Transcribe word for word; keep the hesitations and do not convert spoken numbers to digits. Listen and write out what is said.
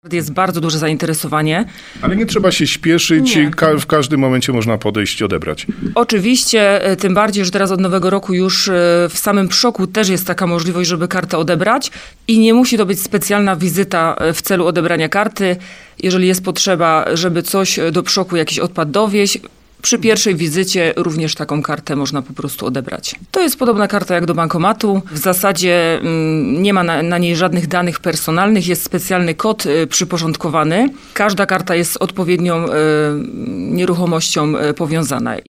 Jest bardzo duże zainteresowanie. Ale nie trzeba się śpieszyć, Nie. Ka- w każdym momencie można podejść i odebrać. Oczywiście, e, tym bardziej, że teraz od nowego roku już e, w samym Przoku też jest taka możliwość, żeby kartę odebrać i nie musi to być specjalna wizyta e, w celu odebrania karty. Jeżeli jest potrzeba, żeby coś do Przoku, jakiś odpad dowieść, przy pierwszej wizycie również taką kartę można po prostu odebrać. To jest podobna karta jak do bankomatu. W zasadzie mm, nie ma na, na niej żadnych danych personalnych, jest specjalny kod y, przyporządkowany. Każda karta jest z odpowiednią y, nieruchomością y, powiązana.